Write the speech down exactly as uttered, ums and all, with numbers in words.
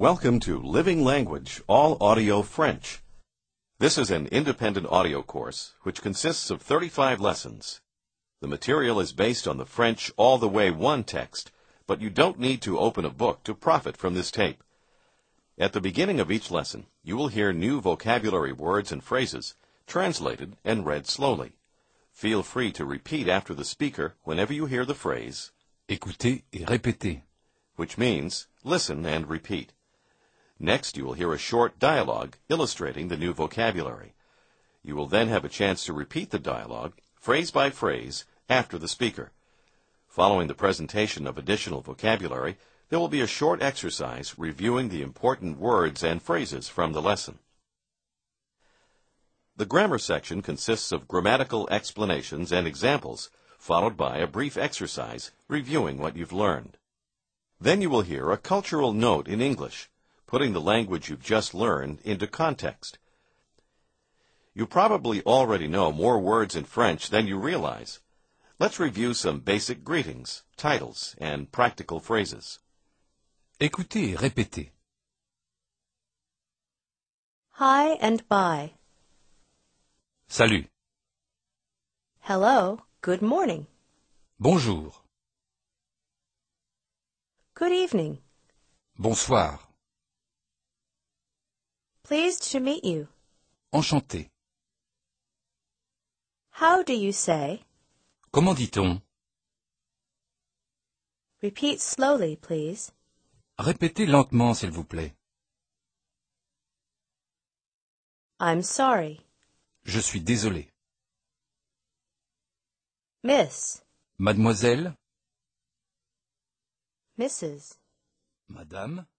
Welcome to Living Language All Audio French. This is an independent audio course which consists of thirty-five lessons. The material is based on the French All the Way one text, but you don't need to open a book to profit from this tape. At the beginning of each lesson, you will hear new vocabulary words and phrases, translated and read slowly. Feel free to repeat after the speaker whenever you hear the phrase, Écoutez et répétez. Which means listen and repeat. Next, you will hear a short dialogue illustrating the new vocabulary. You will then have a chance to repeat the dialogue, phrase by phrase, after the speaker. Following the presentation of additional vocabulary, there will be a short exercise reviewing the important words and phrases from the lesson. The grammar section consists of grammatical explanations and examples, followed by a brief exercise reviewing what you've learned. Then you will hear a cultural note in English, putting the language you've just learned into context. You probably already know more words in French than you realize. Let's review some basic greetings, titles, and practical phrases. Écoutez et répétez. Hi and bye. Salut. Hello, good morning. Bonjour. Good evening. Bonsoir. Pleased to meet you. Enchanté. How do you say? Comment dit-on? Repeat slowly, please. Répétez lentement, s'il vous plaît. I'm sorry. Je suis désolé. Miss. Mademoiselle, Missus Madame,